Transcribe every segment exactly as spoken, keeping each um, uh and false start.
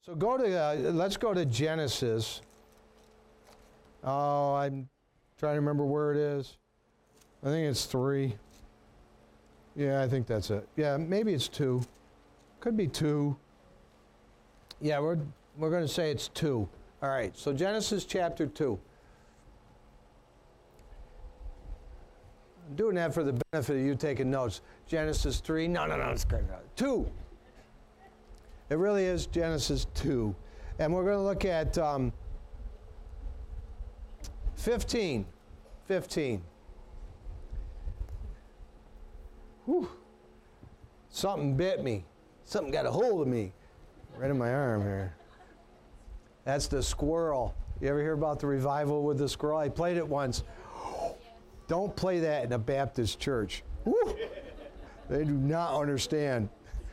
So go to, uh, let's go to Genesis. Oh, I'm trying to remember where it is. I think it's three. Yeah, I think that's it. Yeah, maybe it's two. Could be two. Yeah, we're we're going to say it's two. All right, so Genesis chapter two. I'm doing that for the benefit of you taking notes. Genesis three. No, no, no, it's great. two. It really is Genesis two. And we're going to look at um, fifteen. fifteen. Whew. Something bit me. Something got a hold of me. Right in my arm here. That's the squirrel. You ever hear about the revival with the squirrel? I played it once. Don't play that in a Baptist church. Woo. They do not understand.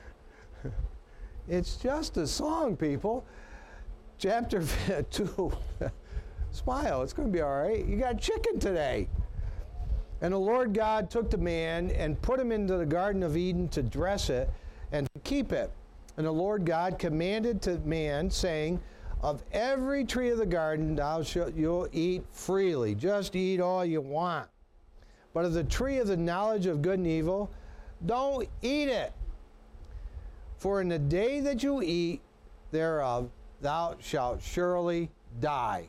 It's just a song, people. Chapter two. Smile, it's going to be all right. You got chicken today. And the Lord God took the man and put him into the Garden of Eden to dress it and to keep it. And the Lord God commanded to man, saying, of every tree of the garden thou shalt you'll eat freely. Just eat all you want. But of the tree of the knowledge of good and evil, don't eat it. For in the day that you eat thereof, thou shalt surely die.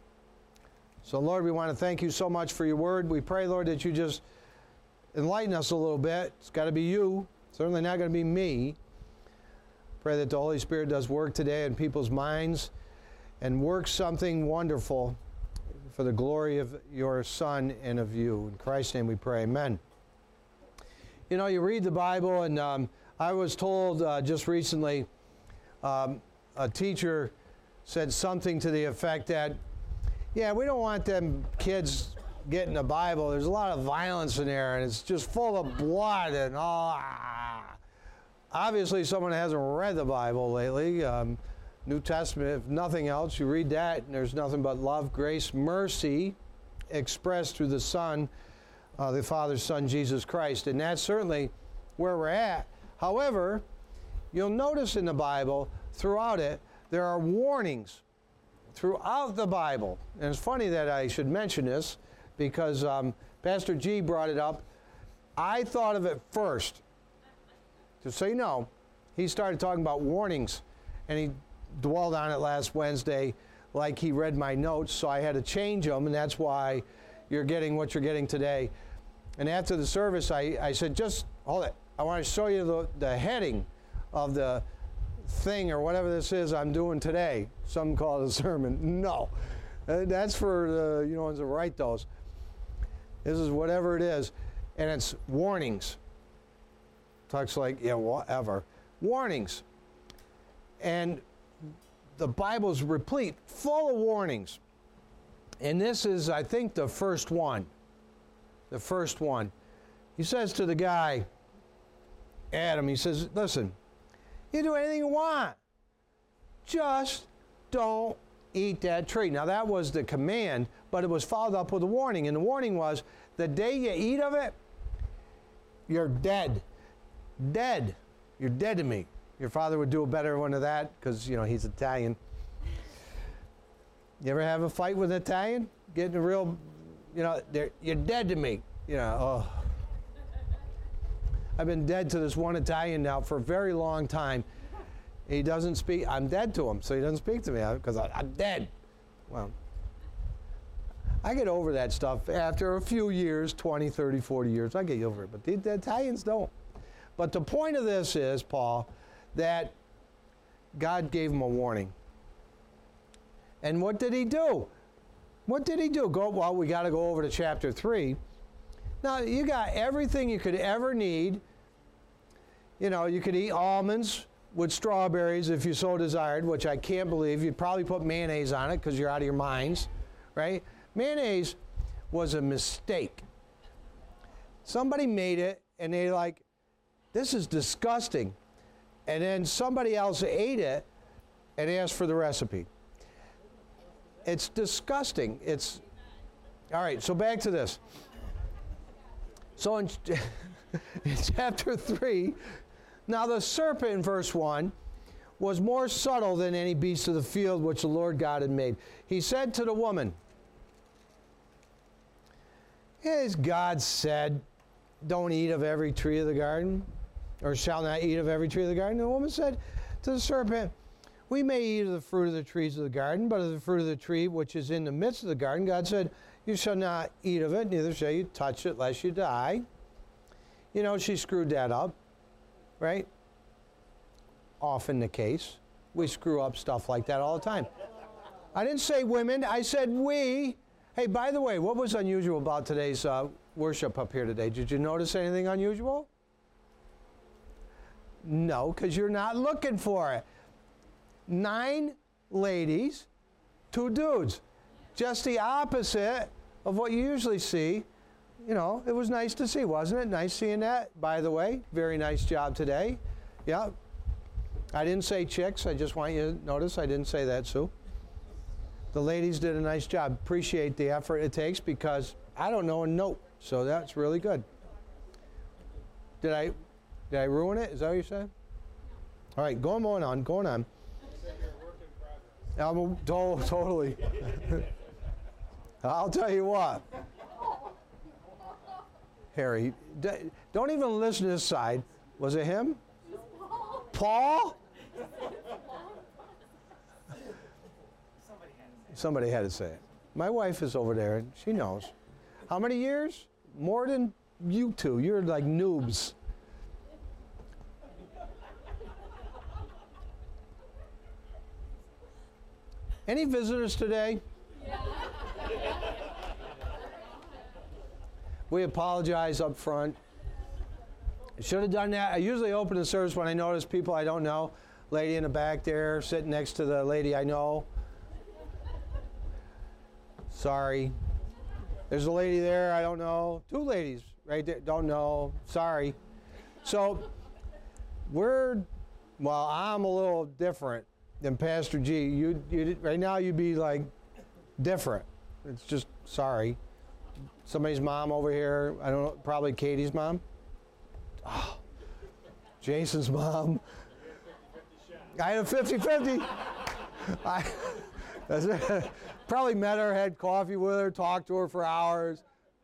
So, Lord, we want to thank you so much for your word. We pray, Lord, that you just enlighten us a little bit. It's got to be you. Certainly not going to be me. Pray that the Holy Spirit does work today in people's minds and works something wonderful for the glory of your Son and of you. In Christ's name we pray, amen. You know, you read the Bible, and um, I was told uh, just recently, um, a teacher said something to the effect that, yeah, we don't want them kids getting the Bible. There's a lot of violence in there, and it's just full of blood and all. Ah. Obviously, someone hasn't read the Bible lately. Um, New Testament, if nothing else, you read that, and there's nothing but love, grace, mercy expressed through the Son, uh, the Father's Son, Jesus Christ. And that's certainly where we're at. However, you'll notice in the Bible, throughout it, there are warnings throughout the Bible. And it's funny that I should mention this because um, Pastor G brought it up. I thought of it first. Just so you know, he started talking about warnings, and he dwelled on it last Wednesday like he read my notes, so I had to change them, and that's why you're getting what you're getting today. And after the service, I, I said, just hold it. I want to show you the, the heading of the thing or whatever this is I'm doing today. Some call it a sermon. No. Uh, that's for the, you know, ones that write those. This is whatever it is. And it's warnings. Talks like, yeah, whatever. Warnings. And the Bible's replete, full of warnings. And this is, I think, the first one. The first one. He says to the guy, Adam, he says, listen, you do anything you want. Just don't eat that tree. Now that was the command, but it was followed up with a warning. And the warning was, the day you eat of it, you're dead. Dead. You're dead to me. Your father would do a better one of that because, you know, he's Italian. You ever have a fight with an Italian? Getting a real, you know, you're dead to me. You know, oh. I've been dead to this one Italian now for a very long time. He doesn't speak. I'm dead to him, so he doesn't speak to me because I'm dead. Well, I get over that stuff after a few years, twenty, thirty, forty years. I get over it, but the, the Italians don't. But the point of this is, Paul, that God gave him a warning. And what did he do? What did he do? Go, well, we got to go over to chapter three. Now, you got everything you could ever need. You know, you could eat almonds with strawberries if you so desired, which I can't believe. You'd probably put mayonnaise on it because you're out of your minds, right? Mayonnaise was a mistake. Somebody made it, and they like, this is disgusting. And then somebody else ate it and asked for the recipe. It's disgusting. It's, all right, so back to this. So in, in chapter three, now the serpent in verse one was more subtle than any beast of the field which the Lord God had made. He said to the woman, as God said, don't eat of every tree of the garden, or shall not eat of every tree of the garden. And the woman said to the serpent, we may eat of the fruit of the trees of the garden, but of the fruit of the tree which is in the midst of the garden, God said, you shall not eat of it, neither shall you touch it, lest you die. You know, she screwed that up, right? Often the case. We screw up stuff like that all the time. I didn't say women, I said we. Hey, by the way, what was unusual about today's uh, worship up here today? Did you notice anything unusual? No, because you're not looking for it. Nine ladies, two dudes. Just the opposite of what you usually see. You know, it was nice to see, wasn't it? Nice seeing that, by the way. Very nice job today. Yeah. I didn't say chicks. I just want you to notice I didn't say that, Sue. The ladies did a nice job. Appreciate the effort it takes because I don't know a note. So that's really good. Did I did I ruin it? Is that what you said? All right, going on, on going on. I'm to- totally. I'll tell you what. Harry, d- don't even listen to this side. Was it him? Paul? Somebody had to say it. My wife is over there, and she knows. How many years? More than you two. You're like noobs. Any visitors today? Yeah. We apologize up front. Should have done that. I usually open the service when I notice people I don't know. Lady in the back there, sitting next to the lady I know. Sorry. There's a lady there I don't know. Two ladies right there, don't know. Sorry. So we're, well, I'm a little different than Pastor G. You, you right now you'd be like different. It's just sorry. Somebody's mom over here. I don't know. Probably Katie's mom. Oh, Jason's mom. I had a fifty-fifty. I that's it. Probably met her, had coffee with her, talked to her for hours.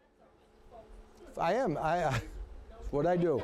I am. I. I it's what I do.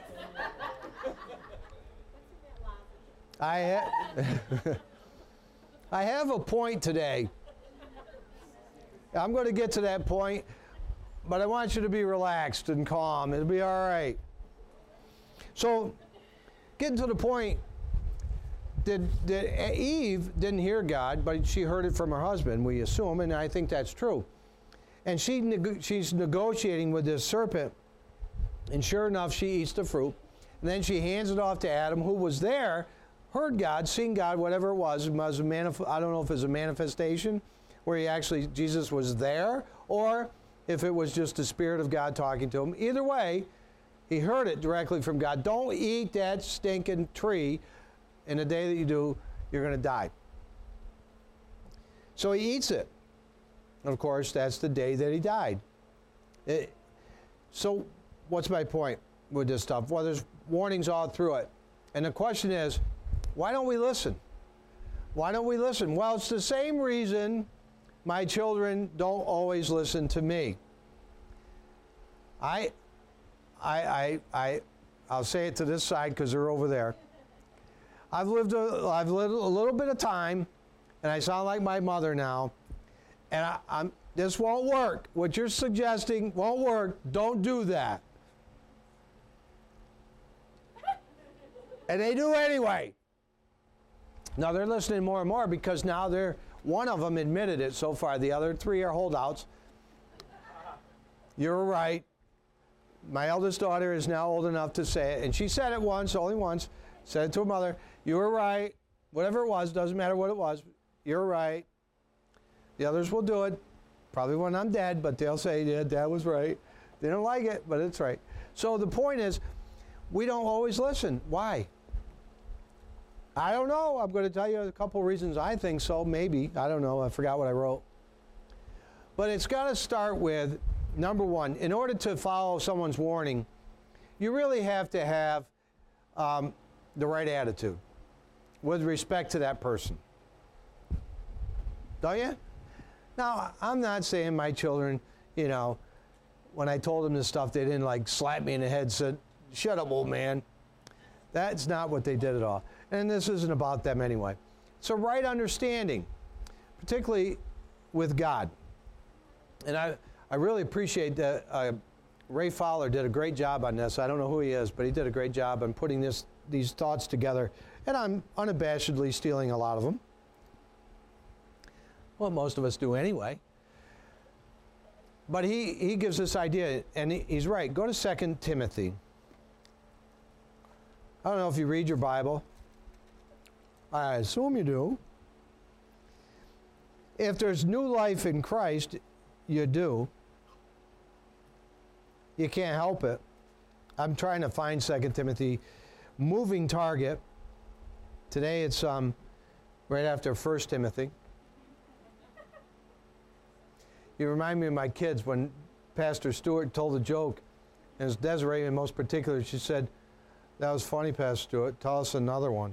I ha- I have a point today. I'm going to get to that point, but I want you to be relaxed and calm. It'll be all right. So, getting to the point, did, did Eve didn't hear God, but she heard it from her husband, we assume, and I think that's true. And she neg- she's negotiating with this serpent, and sure enough, she eats the fruit. And then she hands it off to Adam, who was there, heard God, seen God, whatever it was. It was a manif- I don't know if it was a manifestation, where he actually, Jesus was there, or if it was just the Spirit of God talking to him. Either way, he heard it directly from God. Don't eat that stinking tree, and the day that you do, you're going to die. So he eats it. Of course, that's the day that he died. It, so what's my point with this stuff? Well, there's warnings all through it. And the question is, why don't we listen? Why don't we listen? Well, it's the same reason my children don't always listen to me. I, I, I, I, I'll say it to this side because they're over there. I've lived a, I've lived a little bit of time, and I sound like my mother now. And I, I'm, this won't work. What you're suggesting won't work. Don't do that. And they do anyway. Now they're listening more and more because now they're, one of them admitted it so far. The other three are holdouts. You're right. My eldest daughter is now old enough to say it. And she said it once, only once. Said it to her mother. You were right. Whatever it was, doesn't matter what it was. You're right. The others will do it. Probably when I'm dead, but they'll say, yeah, Dad was right. They don't like it, but it's right. So the point is, we don't always listen. Why? I don't know. I'm going to tell you a couple reasons I think so. Maybe. I don't know. I forgot what I wrote. But it's got to start with, number one, in order to follow someone's warning, you really have to have um, the right attitude. with respect to that person. Don't you? Now, I'm not saying my children, you know, when I told them this stuff, they didn't like slap me in the head and said, shut up, old man. That's not what they did at all. And this isn't about them anyway. It's a right understanding, particularly with God. And I, I really appreciate that uh, Ray Fowler did a great job on this. I don't know who he is, but he did a great job on putting this, these thoughts together. And I'm unabashedly stealing a lot of them. Well, most of us do anyway. But he, he gives this idea, and he, he's right. Go to Second Timothy. I don't know if you read your Bible. I assume you do. If there's new life in Christ, you do. You can't help it. I'm trying to find Second Timothy. Moving target. Today it's um, right after First Timothy. You remind me of my kids when Pastor Stewart told a joke, and it's Desiree in most particular. She said, "That was funny, Pastor Stewart. Tell us another one."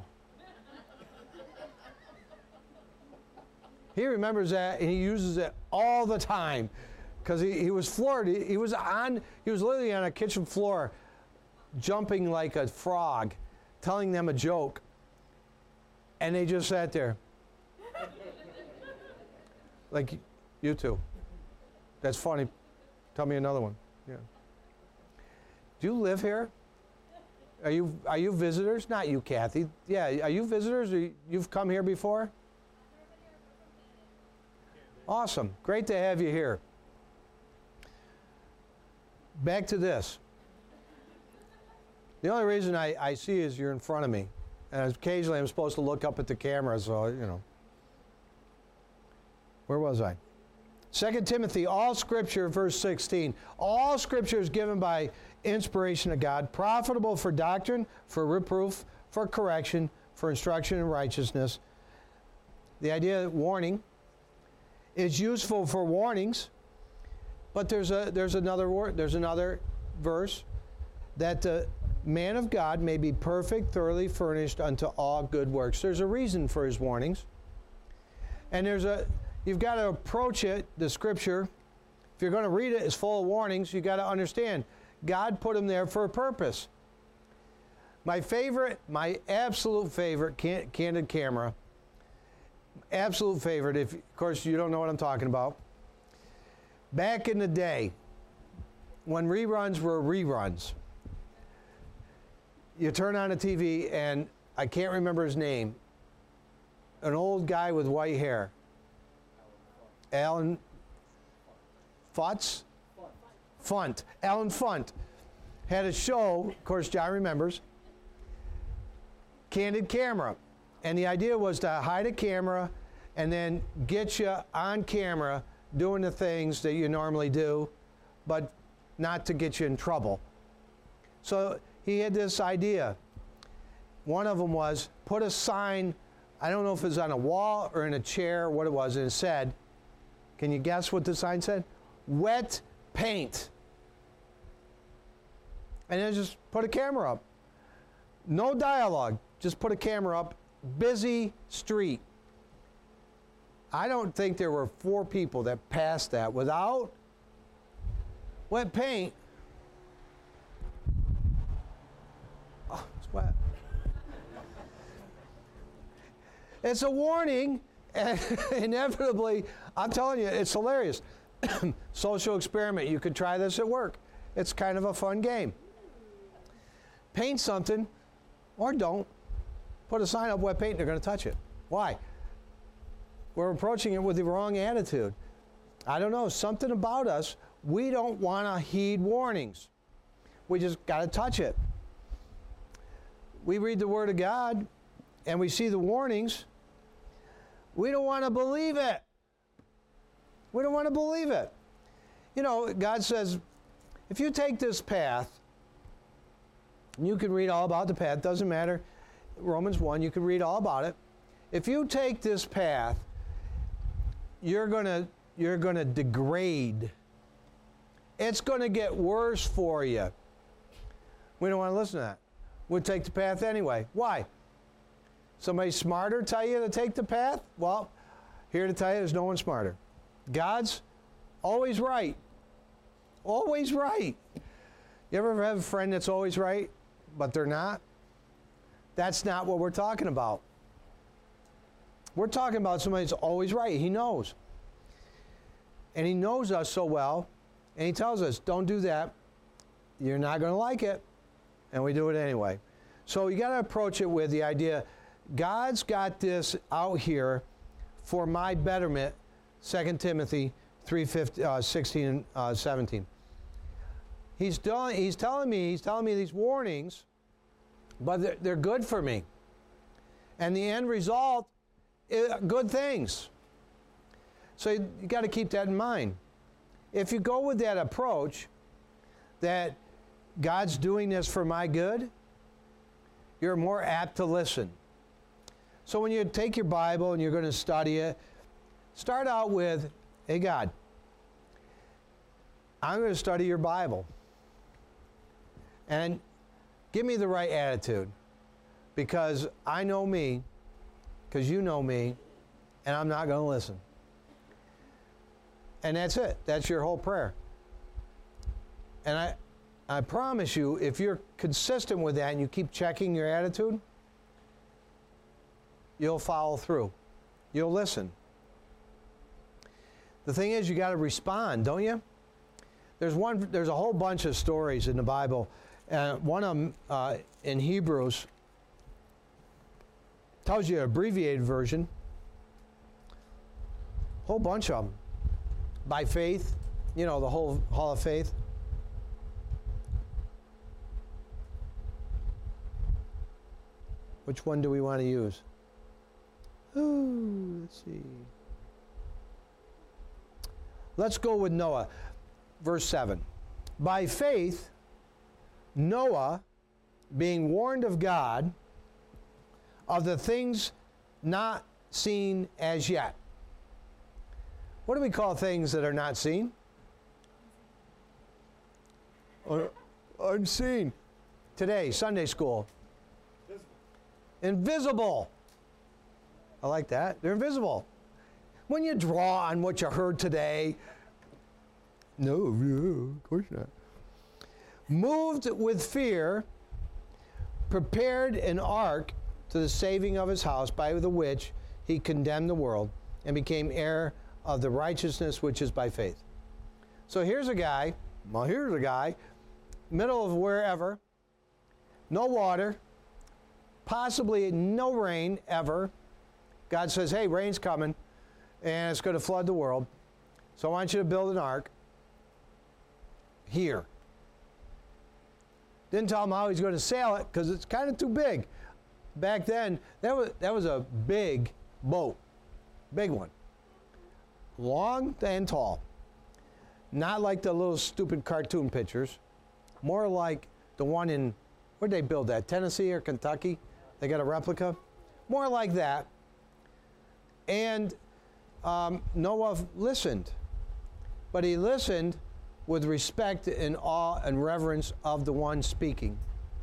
He remembers that, and he uses it all the time, because he, he was floored. He, he was on. He was literally on a kitchen floor, jumping like a frog, telling them a joke, and they just sat there, like you two. That's funny. Tell me another one. Yeah. Do you live here? Are you are you visitors? Not you, Kathy. Yeah, are you visitors? Or you've come here before? Awesome. Great to have you here. Back to this. The only reason I, I see is you're in front of me. And occasionally I'm supposed to look up at the camera, so, you know. Where was I? Second Timothy, all Scripture, verse sixteen. All Scripture is given by inspiration of God, profitable for doctrine, for reproof, for correction, for instruction in righteousness. The idea of warning is useful for warnings, but there's a there's another word, there's another verse, that the man of God may be perfect, thoroughly furnished unto all good works. There's a reason for his warnings, and there's a you've got to approach it, the Scripture. If you're going to read it, it's full of warnings. You've got to understand God put them there for a purpose. My favorite, my absolute favorite, can, candid camera. Absolute favorite, if, of course, you don't know what I'm talking about. Back in the day, when reruns were reruns, you turn on a T V, and I can't remember his name, an old guy with white hair. Alan Futz? Funt. Alan Funt had a show, of course, John remembers, Candid Camera. And the idea was to hide a camera and then get you on camera doing the things that you normally do, but not to get you in trouble. So he had this idea. One of them was put a sign, I don't know if it was on a wall or in a chair, what it was, and it said, can you guess what the sign said? Wet paint. And then just put a camera up. No dialogue, just put a camera up. Busy street. I don't think there were four people that passed that without wet paint. Oh, it's wet. It's a warning, and inevitably, I'm telling you, it's hilarious. Social experiment. You could try this at work. It's kind of a fun game. Paint something, or don't. Put a sign up, wet paint, they're going to touch it. Why? We're approaching it with the wrong attitude. I don't know, something about us, we don't want to heed warnings. We just got to touch it. We read the Word of God, and we see the warnings. We don't want to believe it. We don't want to believe it. You know, God says, if you take this path, you can read all about the path, doesn't matter. Romans one, you can read all about it. If you take this path, you're gonna you're gonna degrade. It's gonna get worse for you. We don't want to listen to that. We'll take the path anyway. Why? Somebody smarter tell you to take the path? Well, here to tell you, there's no one smarter. God's always right. Always right. You ever have a friend that's always right, but they're not? That's not what we're talking about. We're talking about somebody that's always right. He knows. And he knows us so well, and he tells us, don't do that. You're not going to like it. And we do it anyway. So you got to approach it with the idea, God's got this out here for my betterment, Second Timothy three sixteen and seventeen. He's, doing, he's telling me, he's telling me these warnings, but they're, they're good for me. And the end result is good things. So you, you got to keep that in mind. If you go with that approach, that God's doing this for my good, you're more apt to listen. So when you take your Bible and you're going to study it, start out with, hey God, I'm going to study your Bible. And give me the right attitude, because I know me, because you know me, and I'm not going to listen. And that's it. That's your whole prayer. And I, I promise you, if you're consistent with that and you keep checking your attitude, you'll follow through. You'll listen. The thing is, you got to respond, don't you? There's one. There's a whole bunch of stories in the Bible. Uh, one of them uh, in Hebrews tells you an abbreviated version. A whole bunch of them. By faith, you know, the whole Hall of Faith. Which one do we want to use? Ooh, let's see. Let's go with Noah. Verse seven. By faith, Noah, being warned of God of the things not seen as yet. What do we call things that are not seen? Or unseen. Today, Sunday school. Invisible. Invisible. I like that. They're invisible. When you draw on what you heard today, no, of course not. Moved with fear, prepared an ark to the saving of his house, by the which he condemned the world and became heir of the righteousness which is by faith. So here's a guy, well, here's a guy, middle of wherever, no water, possibly no rain ever. God says, hey, rain's coming, and it's going to flood the world. So I want you to build an ark here. Didn't tell him how he's going to sail it, because it's kind of too big. Back then, that was, that was a big boat, big one. Long and tall. Not like the little stupid cartoon pictures. More like the one in, where'd they build that? Tennessee or Kentucky? They got a replica? More like that. And um, Noah listened. But he listened with respect and awe and reverence of the one speaking.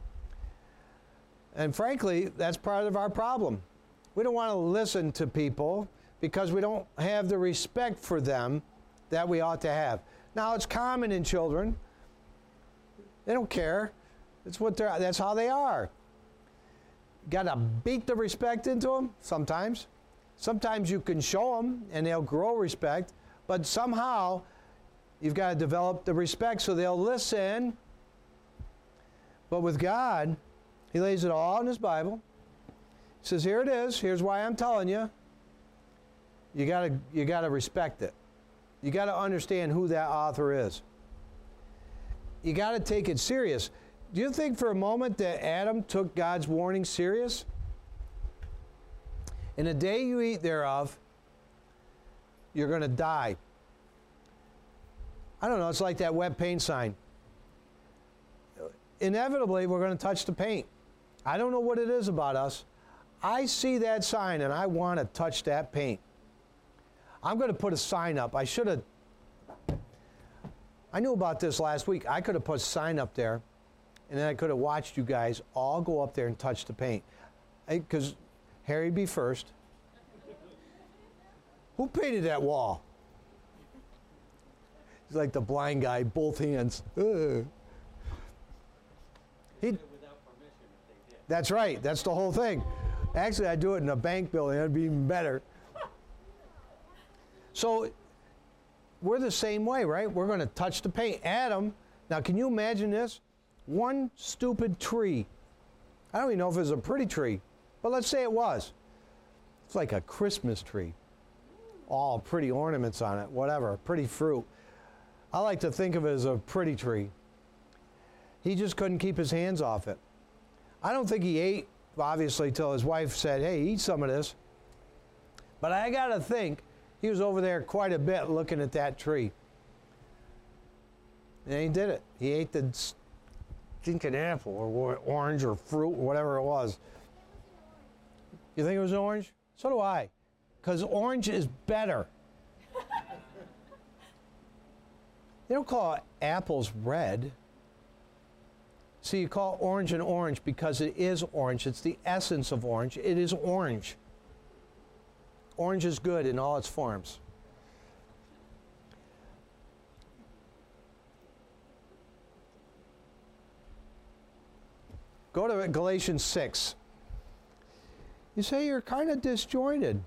And frankly, that's part of our problem. We don't want to listen to people because we don't have the respect for them that we ought to have. Now, it's common in children. They don't care. It's what they're, that's how they are. Got to beat the respect into them sometimes. Sometimes you can show them and they'll grow respect, but somehow you've got to develop the respect so they'll listen. But with God, he lays it all in his Bible. He says, here it is. Here's why I'm telling you. You got to you got to respect it. You got to understand who that author is. You got to take it serious. Do you think for a moment that Adam took God's warning serious? In the day you eat thereof, you're going to die. I don't know, it's like that wet paint sign. Inevitably, we're going to touch the paint. I don't know what it is about us. I see that sign and I want to touch that paint. I'm going to put a sign up. I should have. I knew about this last week. I could have put a sign up there, and then I could have watched you guys all go up there and touch the paint. Because Harry be first. Who painted that wall? He's like the blind guy, both hands. Ugh. He, that's right. That's the whole thing. Actually, I do it in a bank building. That'd be even better. So we're the same way, right? We're going to touch the paint. Adam, now can you imagine this? One stupid tree. I don't even know if it was a pretty tree, but let's say it was. It's like a Christmas tree. All pretty ornaments on it, whatever, pretty fruit. I like to think of it as a pretty tree. He just couldn't keep his hands off it. I don't think he ate, obviously, till his wife said, hey, eat some of this. But I got to think he was over there quite a bit looking at that tree. And he did it. He ate the stinking apple or orange or fruit or whatever it was. You think it was orange? So do I. Because orange is better. They don't call apples red. See, you call orange an orange because it is orange. It's the essence of orange. It is orange. Orange is good in all its forms. Go to Galatians six. You say you're kind of disjointed.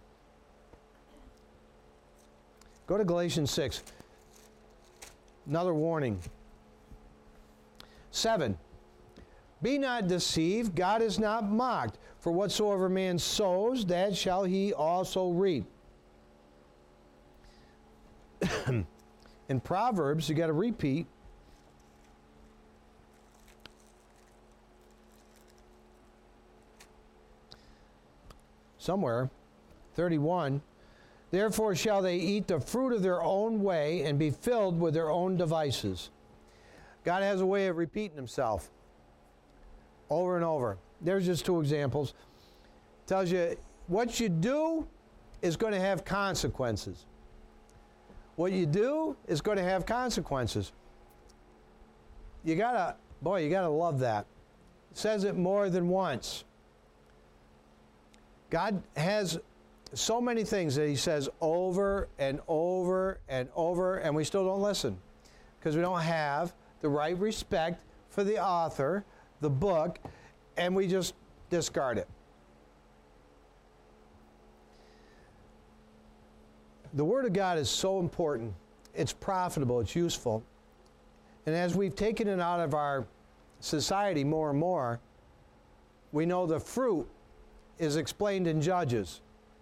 Go to Galatians six. Another warning. Seven. Be not deceived, God is not mocked. For whatsoever man sows, that shall he also reap. In Proverbs, you got to repeat. Somewhere, thirty-one. Therefore shall they eat the fruit of their own way and be filled with their own devices. God has a way of repeating himself over and over. There's just two examples. Tells you what you do is going to have consequences. What you do is going to have consequences. You gotta, boy, you gotta love that. It says it more than once. God has so many things that he says over and over and over, and we still don't listen because we don't have the right respect for the author, the book, and we just discard it. The Word of God is so important. It's profitable. It's useful. And as we've taken it out of our society more and more, we know the fruit is explained in Judges.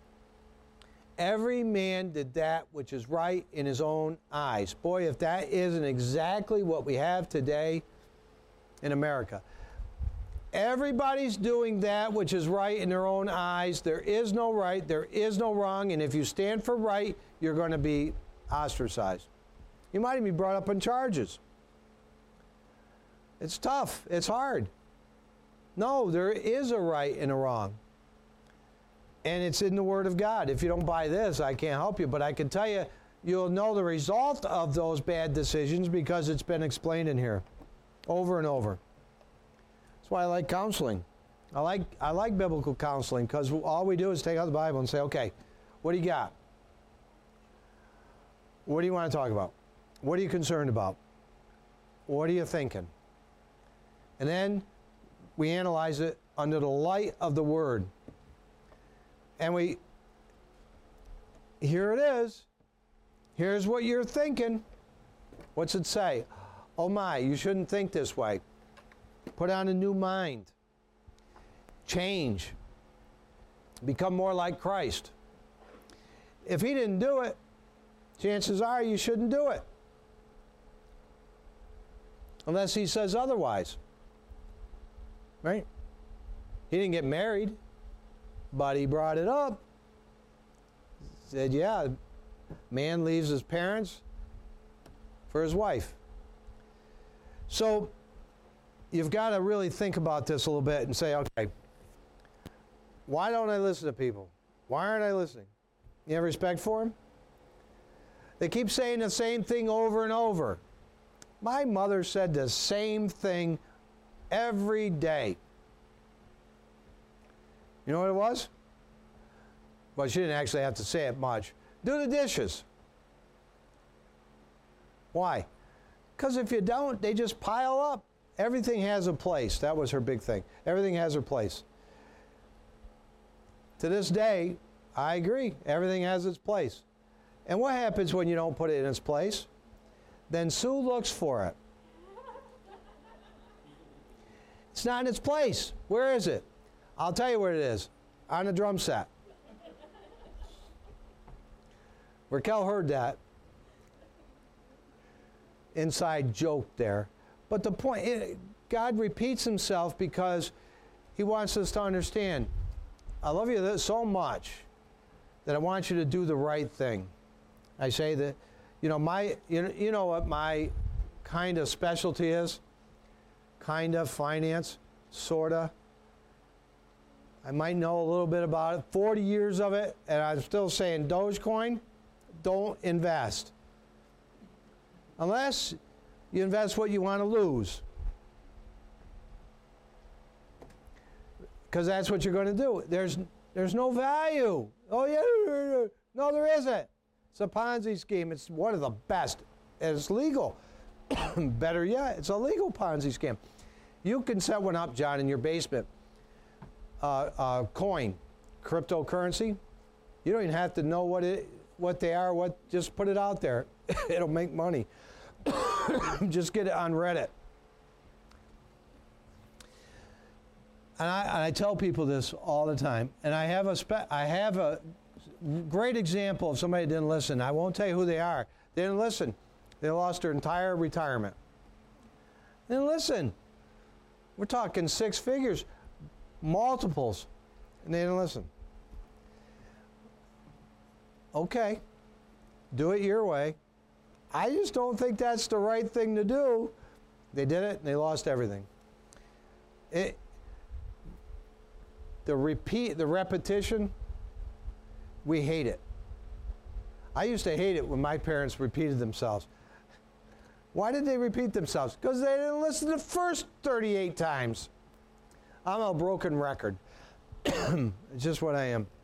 Every man did that which is right in his own eyes. Boy, if that isn't exactly what we have today in America. Everybody's doing that which is right in their own eyes. There is no right, there is no wrong, and if you stand for right, you're going to be ostracized. You might even be brought up on charges. It's tough. It's hard. No, there is a right and a wrong. And it's in the Word of God. If you don't buy this, I can't help you. But I can tell you, you'll know the result of those bad decisions because it's been explained in here over and over. That's why I like counseling. I like, I like biblical counseling because all we do is take out the Bible and say, okay, what do you got? What do you want to talk about? What are you concerned about? What are you thinking? And then we analyze it under the light of the Word. And we, here it is. Here's what you're thinking. What's it say? Oh my, you shouldn't think this way. Put on a new mind. Change. Become more like Christ. If he didn't do it, chances are you shouldn't do it. Unless he says otherwise. Right? He didn't get married. But he brought it up. Said, yeah, man leaves his parents for his wife. So you've got to really think about this a little bit and say, okay, why don't I listen to people? Why aren't I listening? You have respect for them? They keep saying the same thing over and over. My mother said the same thing every day. You know what it was? Well, she didn't actually have to say it much. Do the dishes. Why? Because if you don't, they just pile up. Everything has a place. That was her big thing. Everything has her place. To this day, I agree. Everything has its place. And what happens when you don't put it in its place? Then Sue looks for it. It's not in its place. Where is it? I'll tell you where it is. On the drum set. Raquel heard that. Inside joke there. But the point, it, God repeats himself because he wants us to understand, I love you so much that I want you to do the right thing. I say that, you know, my, you know, you know what my kind of specialty is? Kind of finance, sort of. I might know a little bit about it. forty years of it, and I'm still saying Dogecoin, don't invest. Unless you invest what you want to lose. Because that's what you're going to do. There's, there's no value. Oh, yeah, no, there isn't. It's a Ponzi scheme. It's one of the best. And it's legal. Better yet, it's a legal Ponzi scheme. You can set one up, John, in your basement. Uh, uh, coin, cryptocurrency. You don't even have to know what it, what they are. What just put it out there. It'll make money. Just get it on Reddit. And I, and I tell people this all the time. And I have a spe- I have a great example of somebody that didn't listen. I won't tell you who they are. They didn't listen. They lost their entire retirement. They didn't listen. We're talking six figures, multiples, and they didn't listen. Okay, do it your way. I just don't think that's the right thing to do. They did it, and they lost everything. It, the repeat, the repetition, we hate it. I used to hate it when my parents repeated themselves. Why did they repeat themselves? Because they didn't listen the first thirty-eight times. I'm a broken record. It's just what I am.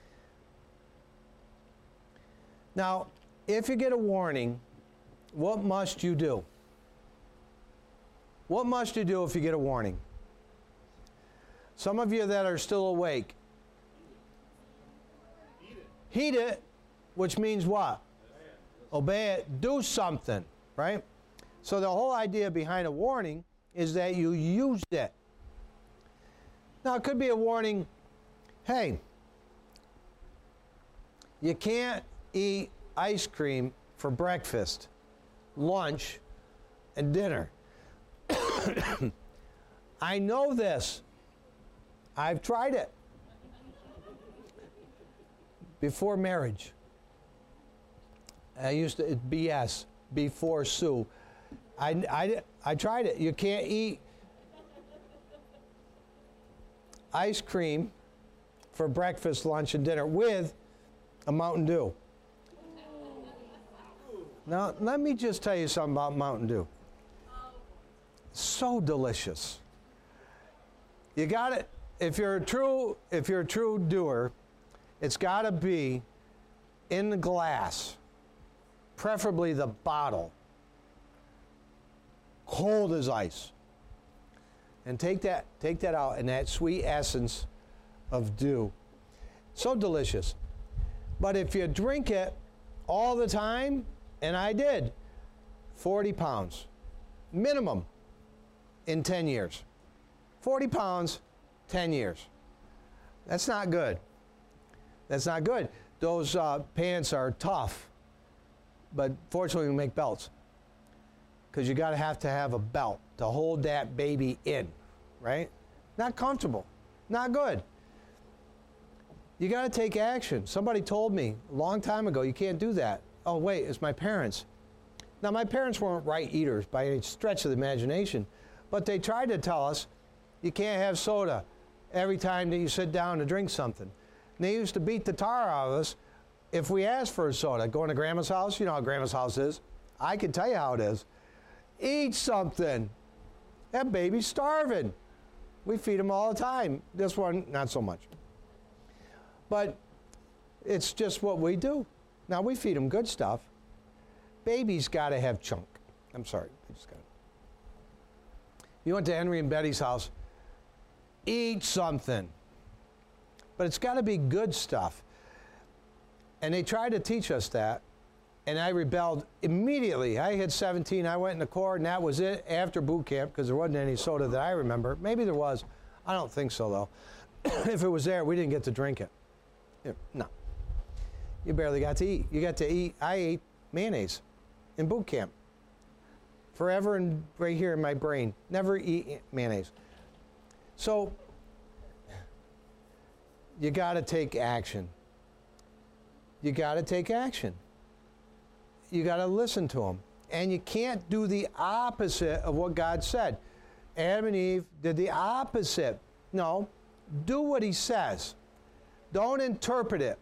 Now, if you get a warning, what must you do? What must you do if you get a warning? Some of you that are still awake, heed it, heed it which means what? Obey it. Obey it. Do something, right? So the whole idea behind a warning is that you used it. Now, it could be a warning, hey, you can't eat ice cream for breakfast, lunch, and dinner. I know this. I've tried it. Before marriage. I used to, B S, before Sue. I, I, I tried it. You can't eat ice cream for breakfast, lunch, and dinner with a Mountain Dew. Now, let me just tell you something about Mountain Dew. So delicious. You got it. If you're a true, if you're a true doer, it's got to be in the glass, preferably the bottle, cold as ice. And take that, take that out, and that sweet essence of dew. So delicious. But if you drink it all the time, and I did, forty pounds, minimum, in ten years. forty pounds, ten years. That's not good. That's not good. Those uh, pants are tough, but fortunately we make belts. Because you got to have to have a belt to hold that baby in, right? Not comfortable, not good. You got to take action. Somebody told me a long time ago, you can't do that. Oh, wait, it's my parents. Now, my parents weren't right eaters by any stretch of the imagination, but they tried to tell us you can't have soda every time that you sit down to drink something. And they used to beat the tar out of us if we asked for a soda. Going to Grandma's house, you know how Grandma's house is. I can tell you how it is. Eat something. That baby's starving. We feed them all the time. This one, not so much. But It's just what we do. Now, we feed them good stuff. Babies got to have chunk. I'm sorry. I just got it. You went to Henry and Betty's house, eat something. But it's got to be good stuff. And they tried to teach us that. And I rebelled immediately. I hit seventeen. I went in the Corps, and that was it after boot camp because there wasn't any soda that I remember. Maybe there was. I don't think so, though. If it was there, we didn't get to drink it. Yeah, no. You barely got to eat. You got to eat. I ate mayonnaise in boot camp. Forever and right here in my brain. Never eat mayonnaise. So you got to take action. You got to take action. You got to listen to him. And you can't do the opposite of what God said. Adam and Eve did the opposite. No, do what he says. Don't interpret it.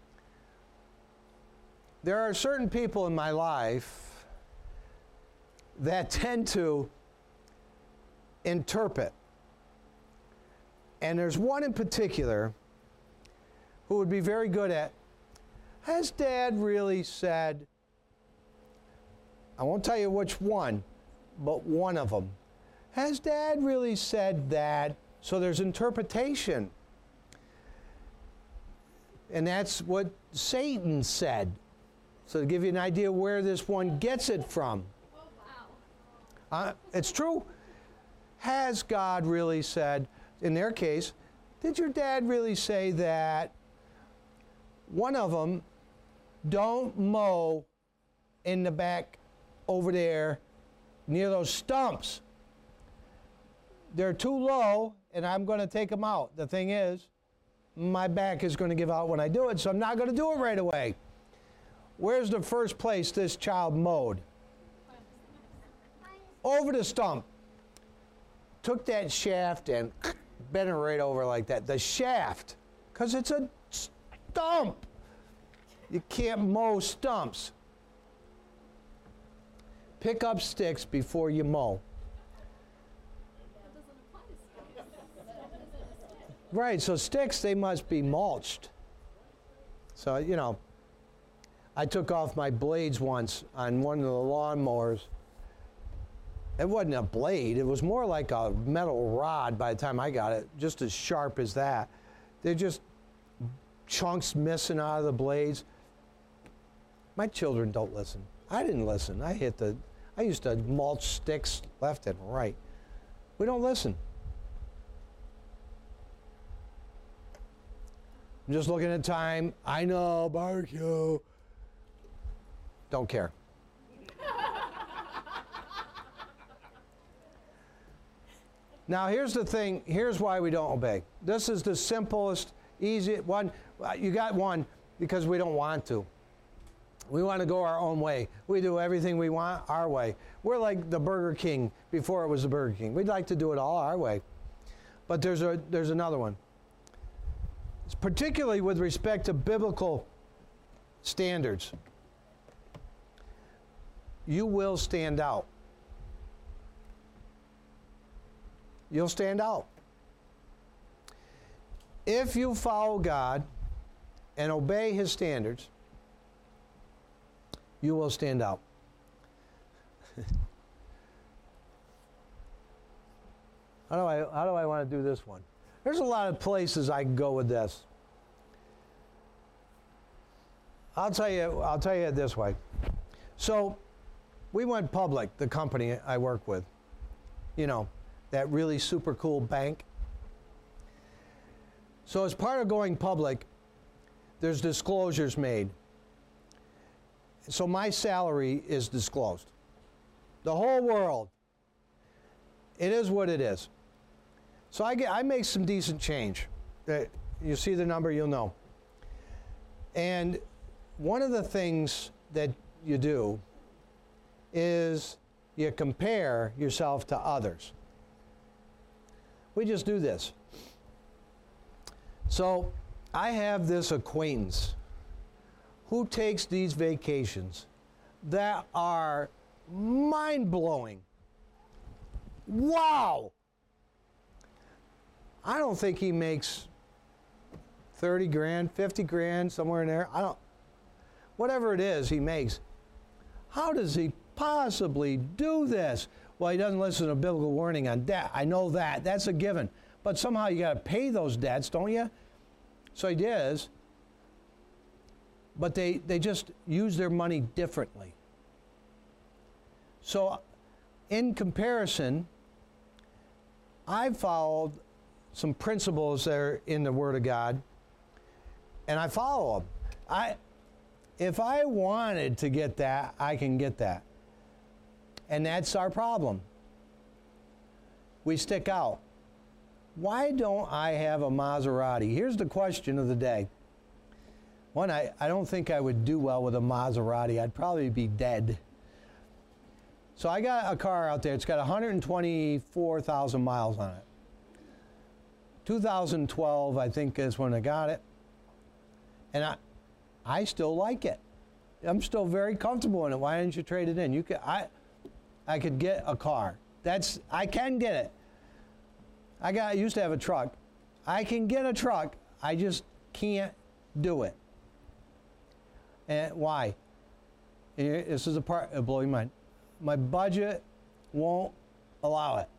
There are certain people in my life that tend to interpret. And there's one in particular who would be very good at, has Dad really said, I won't tell you which one, but one of them. Has Dad really said that? So there's interpretation. And that's what Satan said. So to give you an idea where this one gets it from. Oh, wow. Uh, it's true. Has God really said, in their case, did your dad really say that one of them, don't mow in the back over there near those stumps? They're too low, and I'm going to take them out. The thing is, my back is going to give out when I do it, so I'm not going to do it right away. Where's the first place this child mowed? Over the stump. Took that shaft and bent it right over like that. The shaft, because it's a stump. You can't mow stumps. Pick up sticks before you mow. That doesn't apply to sticks. Right, so sticks, they must be mulched. So, you know, I took off my blades once on one of the lawnmowers. It wasn't a blade, it was more like a metal rod by the time I got it, just as sharp as that. They're just chunks missing out of the blades. My children don't listen. I didn't listen. I hit the, I used to mulch sticks left and right. We don't listen. I'm just looking at time. I know, barbecue. Don't care. Now, here's the thing. Here's why we don't obey. This is the simplest, easy one. You got one because we don't want to. We want to go our own way. We do everything we want our way. We're like the Burger King before it was the Burger King. We'd like to do it all our way. But there's a there's another one. It's particularly with respect to biblical standards. You will stand out. You'll stand out. If you follow God and obey His standards, you will stand out. How do I, how do I want to do this one? There's a lot of places I can go with this. I'll tell you, I'll tell you it this way. So, we went public, the company I work with. You know, that really super cool bank. So as part of going public, there's disclosures made. So my salary is disclosed. The whole world. It is what it is. So I get, I make some decent change. You see the number, you'll know. And one of the things that you do is you compare yourself to others. We just do this. So I have this acquaintance who takes these vacations that are mind-blowing. Wow! I don't think he makes thirty grand, fifty grand, somewhere in there. I don't, whatever it is he makes. How does he possibly do this? Well, he doesn't listen to a biblical warning on debt. I know that. That's a given. But somehow you got to pay those debts, don't you? So he does. But they, they just use their money differently. So in comparison, I've followed some principles that are in the Word of God, and I follow them. I, if I wanted to get that, I can get that. And that's our problem. We stick out. Why don't I have a Maserati? Here's the question of the day. One, I, I don't think I would do well with a Maserati. I'd probably be dead. So I got a car out there. It's got one hundred twenty-four thousand miles on it. two thousand twelve, I think, is when I got it. And I, I still like it. I'm still very comfortable in it. Why didn't you trade it in? You could, I, I could get a car. That's, I can get it. I got, I used to have a truck. I can get a truck. I just can't do it. And why? And here, this is the part that blows my mind. My budget won't allow it.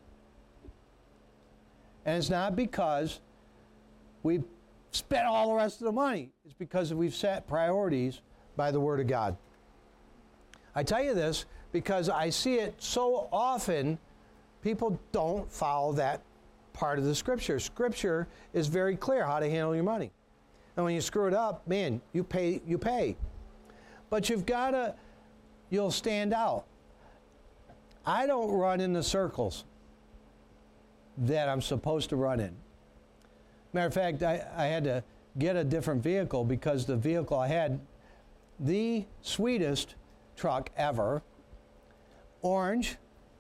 And it's not because we've spent all the rest of the money. It's because we've set priorities by the Word of God. I tell you this because I see it so often, people don't follow that part of the Scripture. Scripture is very clear how to handle your money. And when you screw it up, man, you pay, you pay. But you've got to, you'll stand out. I don't run in the circles that I'm supposed to run in. Matter of fact, I, I had to get a different vehicle because the vehicle I had, the sweetest truck ever, orange,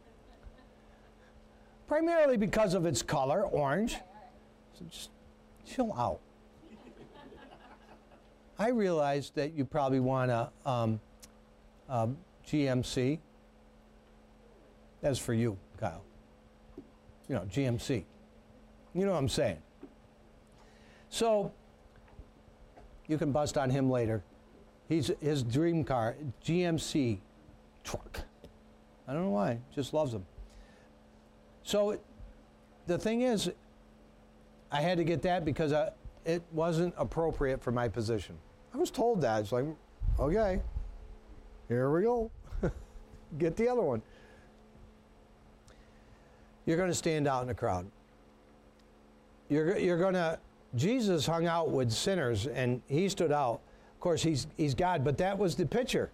primarily because of its color, orange. So just chill out. I realized that you probably want a um, um, G M C. That's for you, Kyle. You know, G M C. You know what I'm saying. So, you can bust on him later. He's his dream car, G M C truck. I don't know why, just loves them. So, the thing is, I had to get that because I, it wasn't appropriate for my position. I was told that. It's like, okay, here we go. Get the other one. You're going to stand out in the crowd. You're, you're going to, Jesus hung out with sinners and he stood out. Of course, he's, he's God, but that was the picture.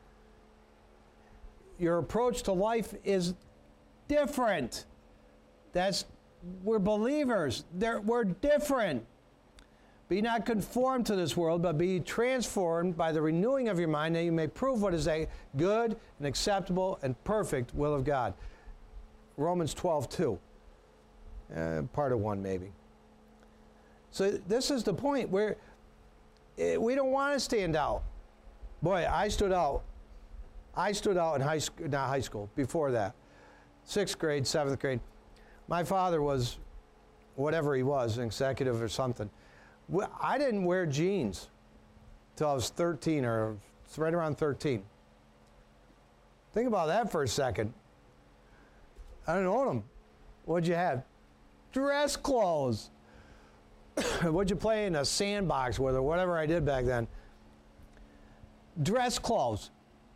Your approach to life is different. That's, we're believers. They're, we're different. Be not conformed to this world, but be transformed by the renewing of your mind, that you may prove what is a good and acceptable and perfect will of God. Romans twelve two. Uh, part of one, maybe. So this is the point where it, we don't want to stand out. Boy, I stood out. I stood out in high school, not high school, before that. Sixth grade, seventh grade. My father was, whatever he was, an executive or something. I didn't wear jeans till I was thirteen, or right around thirteen. Think about that for a second. I didn't own them. What'd you have? Dress clothes. What'd you play in a sandbox with, or whatever I did back then? Dress clothes.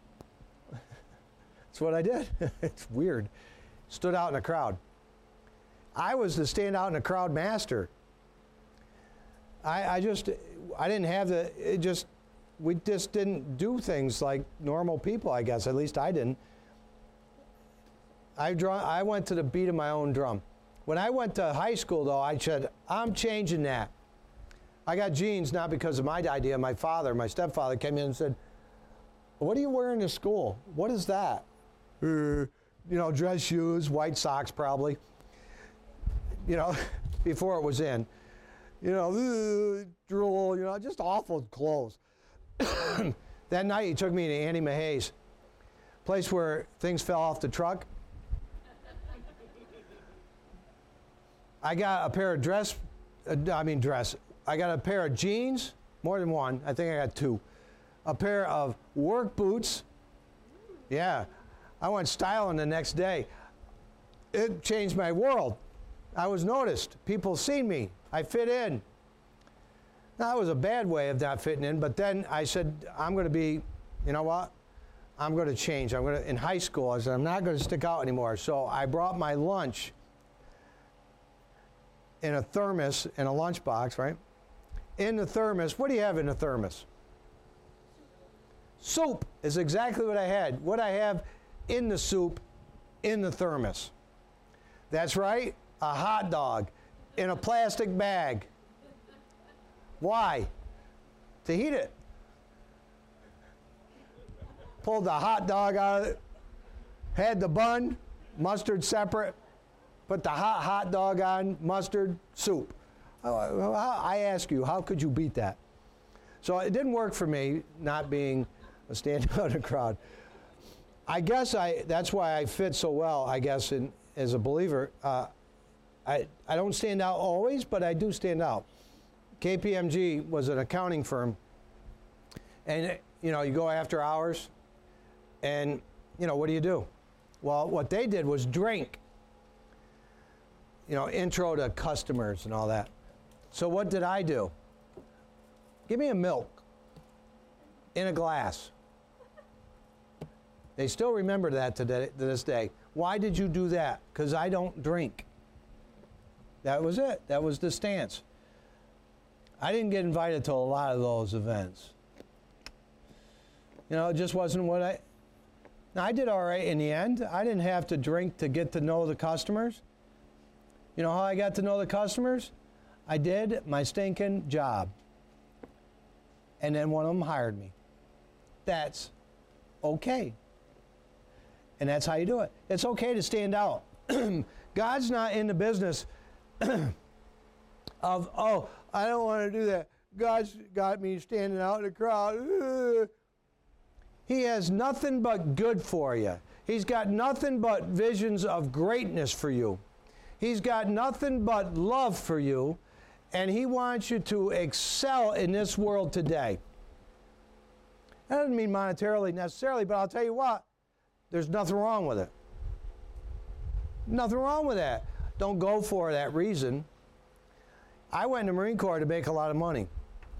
That's what I did. It's weird. Stood out in a crowd. I was the stand out in a crowd master. I, I just, I didn't have the, it just, we just didn't do things like normal people, I guess. At least I didn't. I, draw, I went to the beat of my own drum. When I went to high school, though, I said, I'm changing that. I got jeans not because of my idea. My father, my stepfather, came in and said, what are you wearing to school? What is that? Uh, you know, dress shoes, white socks probably. You know, before it was in. You know, uh, drool, you know, just awful clothes. That night he took me to Annie Mahays, place where things fell off the truck. I got a pair of dress, uh, I mean dress, I got a pair of jeans, more than one. I think I got two. A pair of work boots. Yeah, I went styling the next day. It changed my world. I was noticed. People seen me. I fit in. Now, that was a bad way of not fitting in, but then I said, I'm going to be, you know what? I'm going to change. I'm going to, in high school, I said, I'm not going to stick out anymore. So I brought my lunch in a thermos, in a lunchbox, right? In the thermos, what do you have in the thermos? Soup is exactly what I had. What I have in the soup, in the thermos. That's right, a hot dog in a plastic bag. Why? To heat it. Pulled the hot dog out of it, had the bun, mustard separate, put the hot hot dog on, mustard, soup. I ask you, how could you beat that? So it didn't work for me, not being a standout in a crowd. I guess I that's why I fit so well, I guess, in, as a believer. Uh, I, I don't stand out always, but I do stand out. K P M G was an accounting firm, and you know, you go after hours, and you know, what do you do? Well, what they did was drink. You know, intro to customers and all that. So what did I do? Give me a milk in a glass. They still remember that today, to this day. Why did you do that? Because I don't drink. That was it. That was the stance. I didn't get invited to a lot of those events. You know, it just wasn't what I... Now, I did all right in the end. I didn't have to drink to get to know the customers. You know how I got to know the customers? I did my stinking job. And then one of them hired me. That's okay. And that's how you do it. It's okay to stand out. God's not in the business of, oh, I don't want to do that. God's got me standing out in the crowd. He has nothing but good for you. He's got nothing but visions of greatness for you. He's got nothing but love for you, and he wants you to excel in this world today. That doesn't mean monetarily necessarily, but I'll tell you what, there's nothing wrong with it. Nothing wrong with that. Don't go for that reason. I went in the Marine Corps to make a lot of money.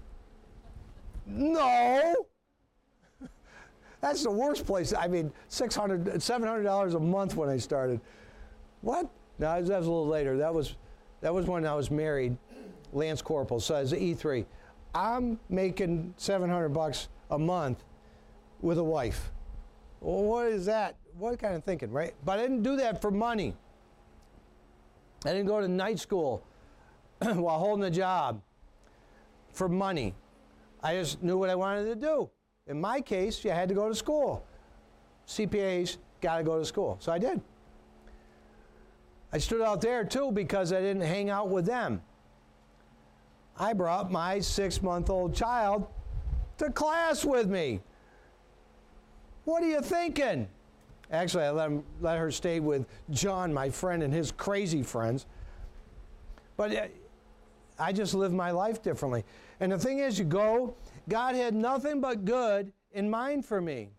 No! That's the worst place. I mean, six hundred dollars, seven hundred dollars a month when I started. What? No, that was a little later. That was, that was when I was married, Lance Corporal, so I was E three. I'm making seven hundred bucks a month with a wife. Well, what is that? What kind of thinking, right? But I didn't do that for money. I didn't go to night school while holding a job for money. I just knew what I wanted to do. In my case, you had to go to school. C P As got to go to school. So I did. I stood out there too because I didn't hang out with them. I brought my six-month-old child to class with me. What are you thinking? Actually, I let, him, let her stay with John, my friend, and his crazy friends. But I just lived my life differently. And the thing is, you go, God had nothing but good in mind for me.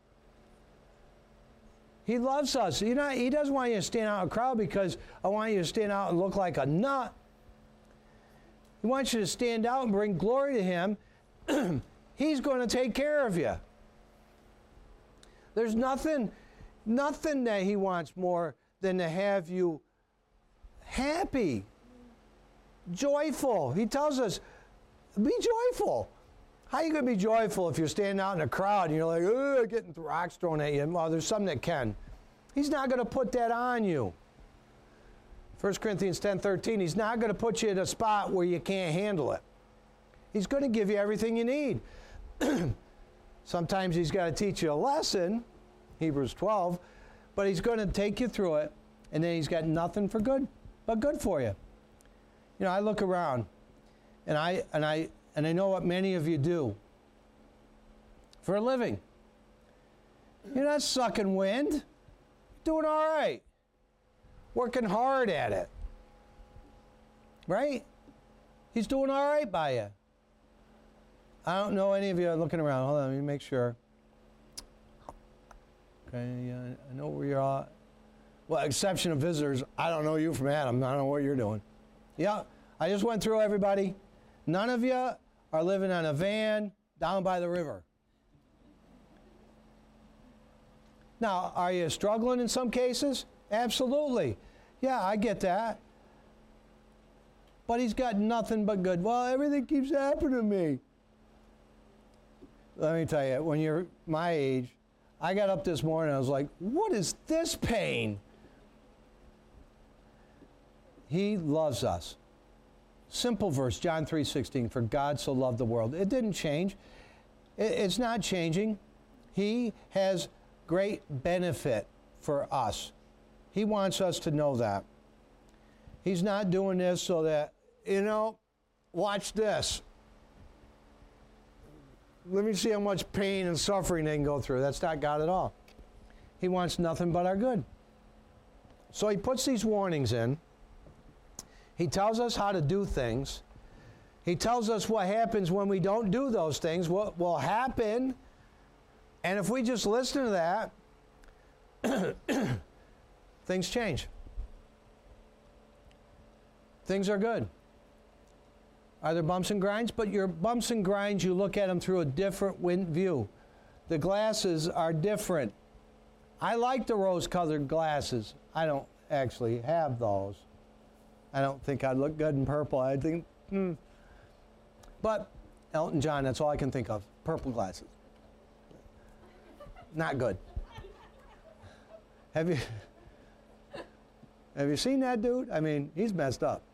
He loves us. You know, he doesn't want you to stand out in a crowd because I want you to stand out and look like a nut. He wants you to stand out and bring glory to him. He's going to take care of you. There's nothing, nothing that he wants more than to have you happy, joyful. He tells us, be joyful. How are you going to be joyful if you're standing out in a crowd and you're like, oh, getting rocks thrown at you? Well, there's some that can. He's not going to put that on you. First Corinthians ten thirteen, he's not going to put you in a spot where you can't handle it. He's going to give you everything you need. Sometimes he's got to teach you a lesson, Hebrews twelve, but he's going to take you through it, and then he's got nothing for good but good for you. You know, I look around, and I and I and I know what many of you do for a living. You're not sucking wind. You're doing all right. Working hard at it. Right? He's doing all right by you. I don't know any of you looking around. Hold on, let me make sure. Okay, yeah, I know where you're at. Well, exception of visitors, I don't know you from Adam. I don't know what you're doing. Yeah, I just went through everybody. None of you are living on a van down by the river. Now, are you struggling in some cases? Absolutely. Yeah, I get that. But he's got nothing but good. Well, everything keeps happening to me. Let me tell you, when you're my age, I got up this morning, I was like, what is this pain? He loves us. Simple verse, John three sixteen, for God so loved the world. It didn't change. It's not changing. He has great benefit for us. He wants us to know that. He's not doing this so that, you know, watch this. Let me see how much pain and suffering they can go through. That's not God at all. He wants nothing but our good. So he puts these warnings in. He tells us how to do things. He tells us what happens when we don't do those things, what will happen. And if we just listen to that, things change. Things are good. Are there bumps and grinds? But your bumps and grinds, you look at them through a different view. The glasses are different. I like the rose-colored glasses. I don't actually have those. I don't think I'd look good in purple. I think, hmm. But Elton John, that's all I can think of. Purple glasses. Not good. Have you, have you seen that dude? I mean, he's messed up.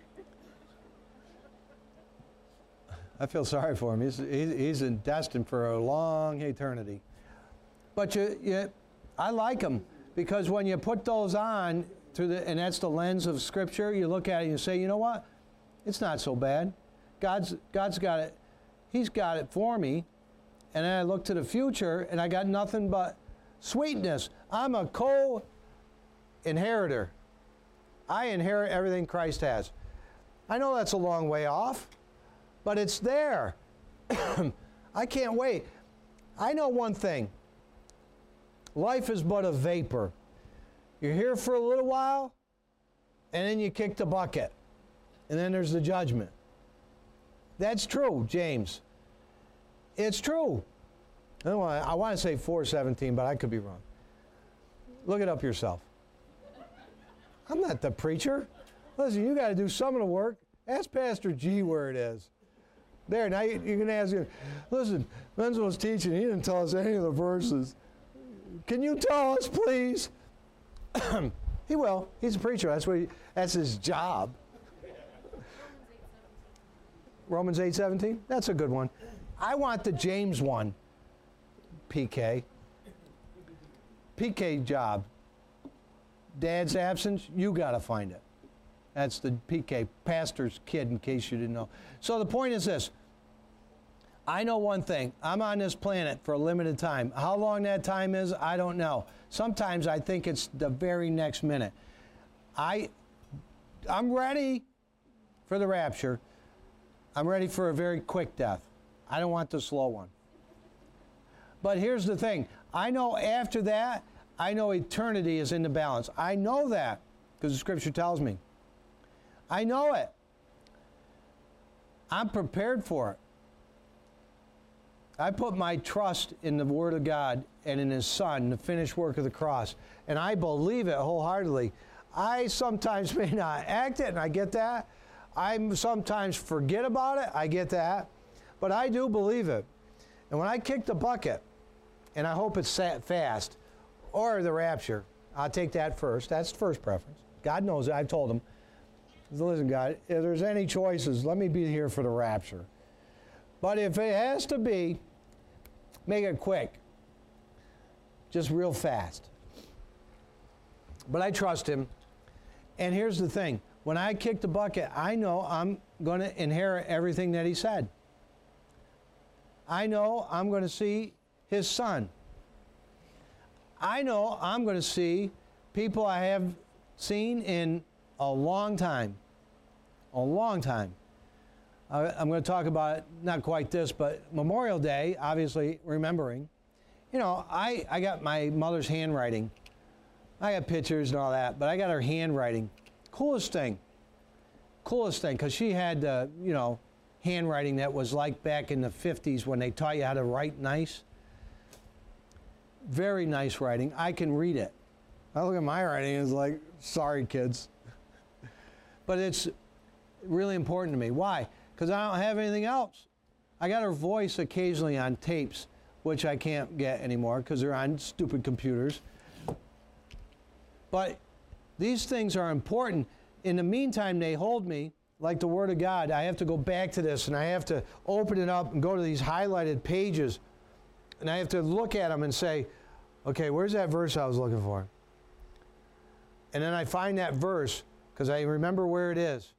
I feel sorry for him. He's, he's destined for a long eternity. But you, you, I like him because when you put those on, through the, and that's the lens of Scripture, you look at it and you say, you know what? It's not so bad. God's, God's got it. He's got it for me. And then I look to the future and I got nothing but sweetness. I'm a co-inheritor. I inherit everything Christ has. I know that's a long way off, but it's there. I can't wait. I know one thing. Life is but a vapor. You're here for a little while, and then you kick the bucket. And then there's the judgment. That's true, James. It's true. I, don't want, I want to say four seventeen, but I could be wrong. Look it up yourself. I'm not the preacher. Listen, you got to do some of the work. Ask Pastor G where it is. There, now you, you can ask him. Listen, Menzel was teaching. He didn't tell us any of the verses. Can you tell us, please? He will. He's a preacher. That's what he, that's his job. Romans eight seventeen? That's a good one. I want the James one. P K. P K job. Dad's absence, you got to find it. That's the P K, pastor's kid, in case you didn't know. So the point is this. I know one thing. I'm on this planet for a limited time. How long that time is, I don't know. Sometimes I think it's the very next minute. I, I'm ready for the rapture. I'm ready for a very quick death. I don't want the slow one. But here's the thing. I know after that, I know eternity is in the balance. I know that because the Scripture tells me. I know it. I'm prepared for it. I put my trust in the Word of God and in His Son, the finished work of the cross. And I believe it wholeheartedly. I sometimes may not act it, and I get that. I sometimes forget about it, I get that. But I do believe it. And when I kick the bucket, and I hope it's fast, or the rapture, I'll take that first. That's the first preference. God knows it. I've told Him. Listen, God, if there's any choices, let me be here for the rapture. But if it has to be, make it quick. Just real fast. But I trust Him. And here's the thing. When I kick the bucket, I know I'm going to inherit everything that He said. I know I'm going to see His Son. I know I'm going to see people I have seen in a long time. A long time. I, I'm going to talk about not quite this, but Memorial Day, obviously remembering. You know, I, I got my mother's handwriting. I got pictures and all that, but I got her handwriting. Coolest thing. Coolest thing, because she had, uh, you know, handwriting that was like back in the fifties when they taught you how to write nice. Very nice writing. I can read it. I look at my writing and it's like, sorry, kids. But it's really important to me. Why? Because I don't have anything else. I got her voice occasionally on tapes, which I can't get anymore because they're on stupid computers. But these things are important. In the meantime, they hold me like the Word of God. I have to go back to this, and I have to open it up and go to these highlighted pages, and I have to look at them and say, okay, where's that verse I was looking for? And then I find that verse because I remember where it is.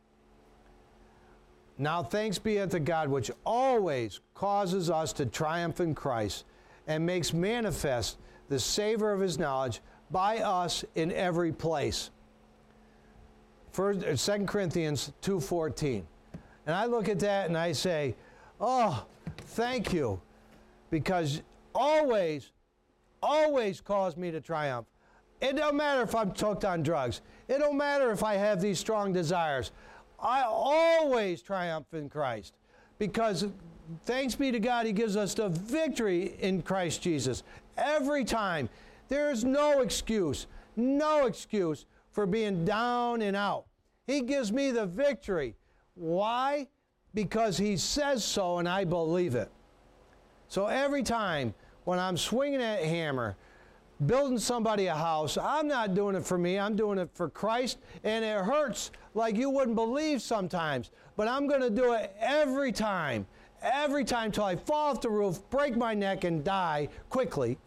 Now thanks be unto God, which always causes us to triumph in Christ and makes manifest the savor of his knowledge by us in every place. First, Second Corinthians two fourteen. And I look at that and I say, oh, thank you, because always, always cause me to triumph. It don't matter if I'm hooked on drugs. It don't matter if I have these strong desires. I always triumph in Christ, because thanks be to God, he gives us the victory in Christ Jesus. Every time. There is no excuse, no excuse for being down and out. He gives me the victory. Why? Because he says so and I believe it. So every time when I'm swinging that hammer, building somebody a house, I'm not doing it for me, I'm doing it for Christ, and it hurts like you wouldn't believe sometimes. But I'm going to do it every time, every time till I fall off the roof, break my neck, and die quickly.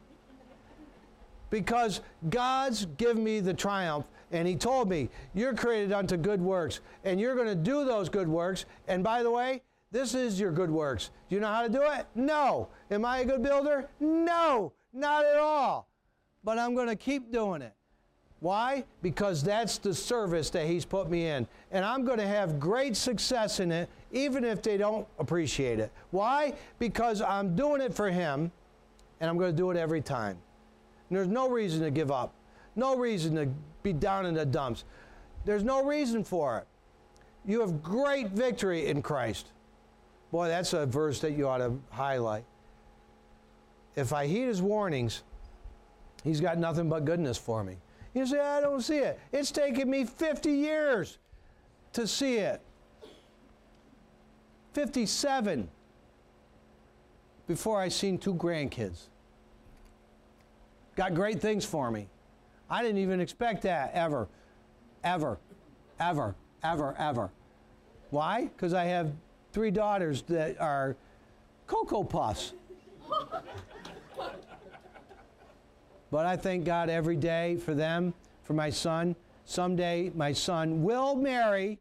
Because God's given me the triumph, and he told me, you're created unto good works, and you're going to do those good works. And by the way, this is your good works. Do you know how to do it? No. Am I a good builder? No, not at all. But I'm going to keep doing it. Why? Because that's the service that he's put me in. And I'm going to have great success in it, even if they don't appreciate it. Why? Because I'm doing it for him, and I'm going to do it every time. And there's no reason to give up. No reason to be down in the dumps. There's no reason for it. You have great victory in Christ. Boy, that's a verse that you ought to highlight. If I heed his warnings, he's got nothing but goodness for me. You say, I don't see it. It's taken me fifty years to see it. fifty-seven before I seen two grandkids. Got great things for me. I didn't even expect that ever, ever, ever, ever, ever. Why? Because I have three daughters that are Cocoa Puffs. But I thank God every day for them, for my son. Someday my son will marry.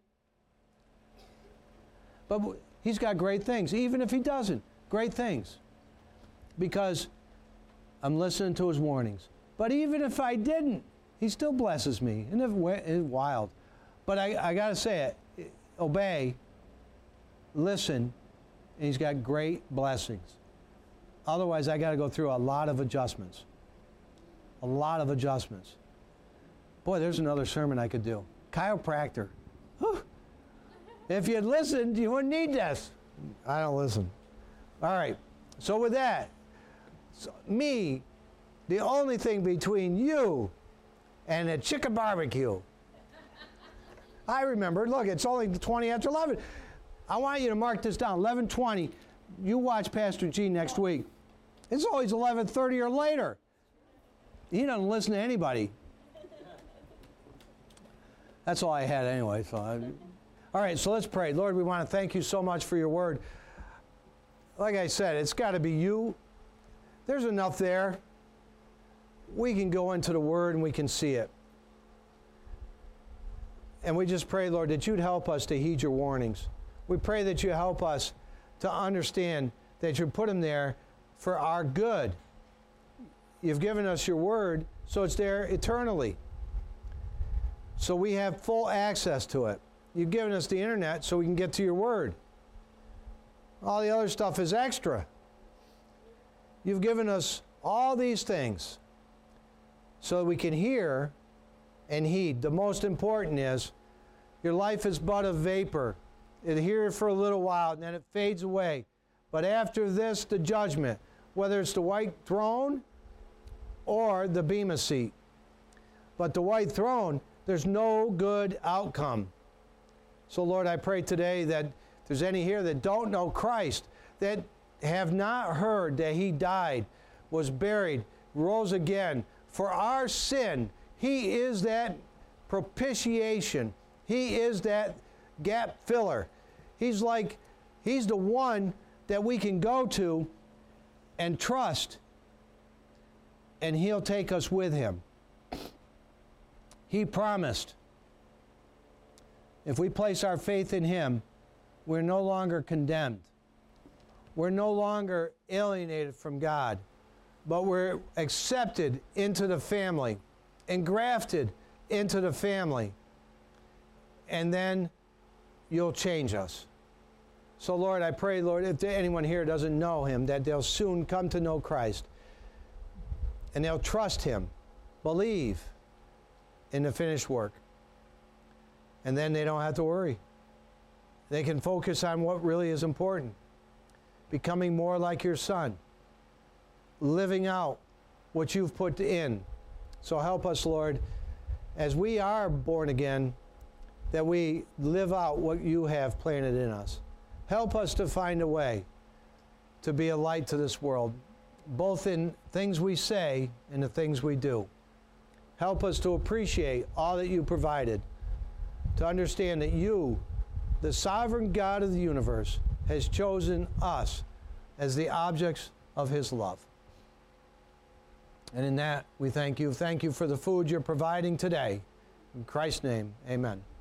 But he's got great things, even if he doesn't. Great things. Because I'm listening to his warnings. But even if I didn't, he still blesses me. Isn't it wild? But I, I got to say it. Obey. Listen. And he's got great blessings. Otherwise, I got to go through a lot of adjustments. A lot of adjustments. Boy, there's another sermon I could do. Chiropractor. Whew. If you'd listened, you wouldn't need this. I don't listen. All right. So with that, so me, the only thing between you and a chicken barbecue. I remember, look, it's only twenty after eleven. I want you to mark this down, eleven twenty. You watch Pastor G next week. It's always eleven thirty or later. He doesn't listen to anybody. That's all I had anyway. So I, all right, so let's pray. Lord, we want to thank you so much for your word. Like I said, it's got to be you. There's enough there. We can go into the word and we can see it. And we just pray, Lord, that you'd help us to heed your warnings. We pray that you help us to understand that you put them there for our good. You've given us your word, so it's there eternally. So we have full access to it. You've given us the internet so we can get to your word. All the other stuff is extra. You've given us all these things so that we can hear and heed. The most important is your life is but a vapor. It's here for a little while and then it fades away. But after this, the judgment, whether it's the white throne or the bema seat. But the white throne, there's no good outcome. So Lord, I pray today that if there's any here that don't know Christ, that have not heard that He died, was buried, rose again for our sin. He is that propitiation. He is that gap filler. He's like, He's the one that we can go to and trust, and He'll take us with Him. He promised if we place our faith in Him, we're no longer condemned. We're no longer alienated from God, but we're accepted into the family, engrafted into the family, and then you'll change us. So Lord, I pray, Lord, if anyone here doesn't know Him, that they'll soon come to know Christ, and they'll trust Him, believe in the finished work, and then they don't have to worry. They can focus on what really is important, becoming more like your Son, living out what you've put in. So help us, Lord, as we are born again, that we live out what you have planted in us. Help us to find a way to be a light to this world, both in things we say and the things we do. Help us to appreciate all that you provided, to understand that you, the sovereign God of the universe, has chosen us as the objects of His love. And in that, we thank you. Thank you for the food you're providing today. In Christ's name, amen.